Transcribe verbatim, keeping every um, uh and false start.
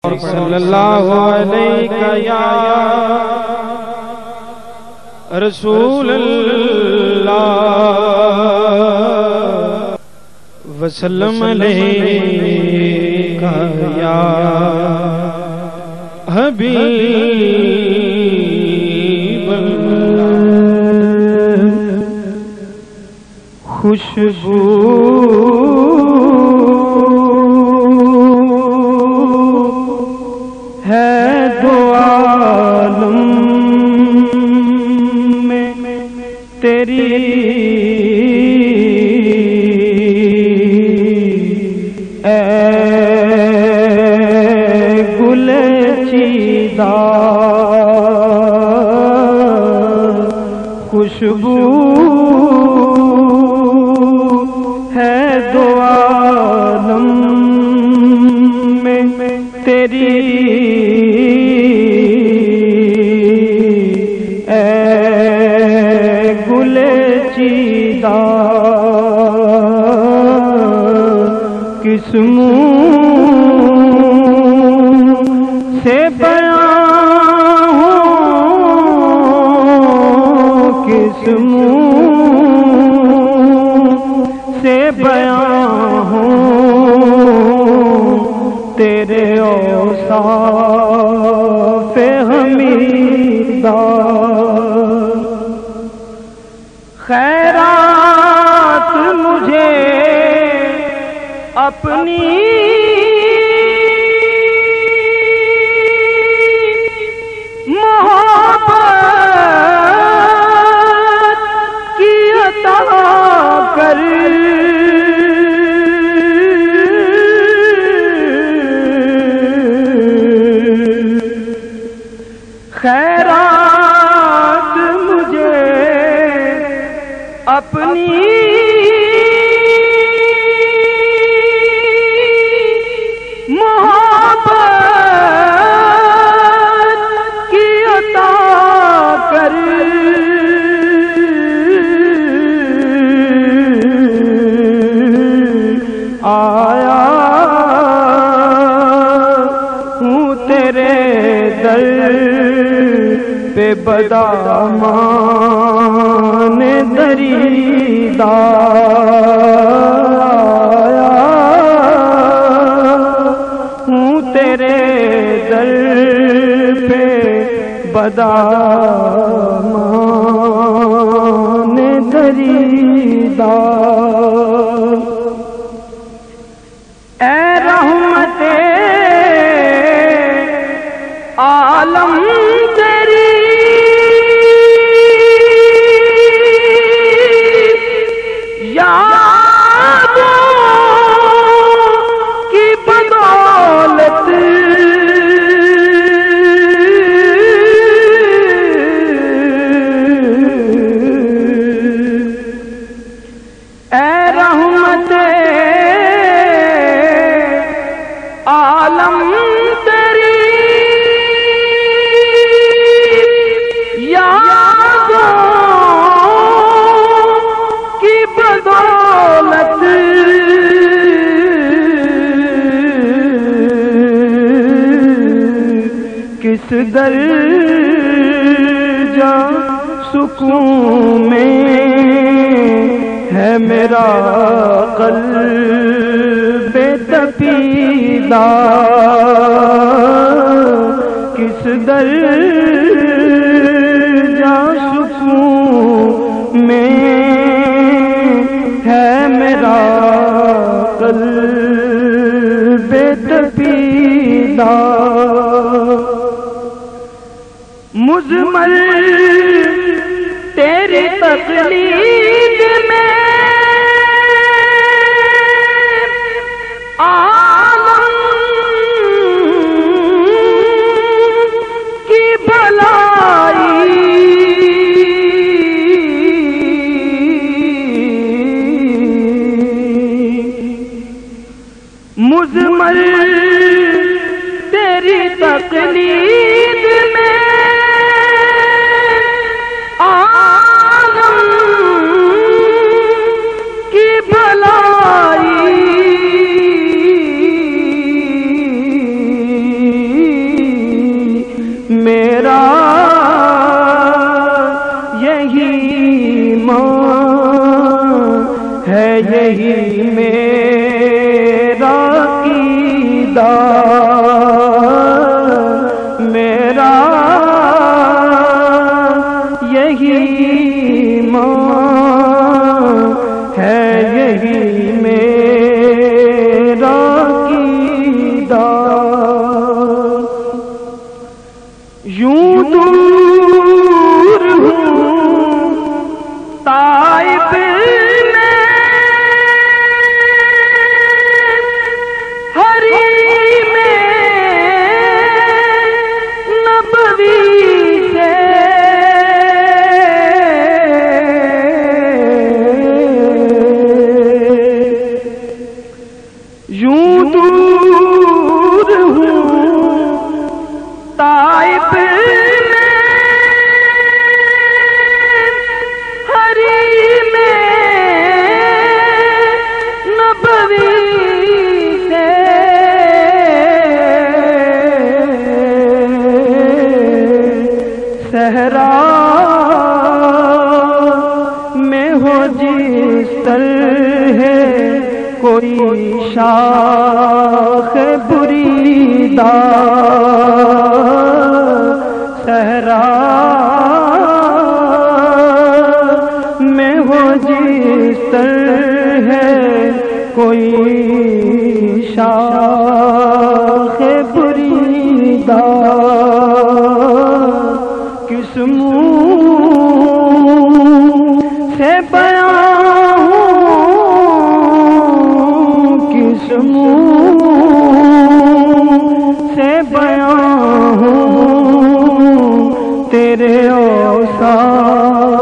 صلی اللہ علیہ یا رسول اللہ وسلم علیہ یا حبیب اللہ خوشبو ہے دو عالم میں تیری اے گل چیدہ خوشبو ہے دو عالم میں تیری کس منہ سے بیان ہوں کس منہ سے بیان ہوں تیرے اوصاف حمیدہ خیرات مجھے اپنی محبت کی عطا کر خیرات مجھے اپنی آیا ہوں تیرے در پہ بدامان دریدہ آیا ہوں تیرے در پہ بدامان دریدہ اے رحمت عالم تیری یادوں کی بدولت اے رحمت عالم تیری یادوں کی بدولت کس درجہ سکون میں ہے میرا قلب تپیدہ کس درجہ سکون میں ہے میرا قلب تپیدہ مزمل تیری تقلید میں عالم کی بھلائی مزمل تیری تقلید میں شاخ بریدہ صحرا میں ہو جس طرح ہے کوئی شاخ بریدہ کس منہ سے بیان ہوں کس منہ سے بیان ہوں تیرے اوصاف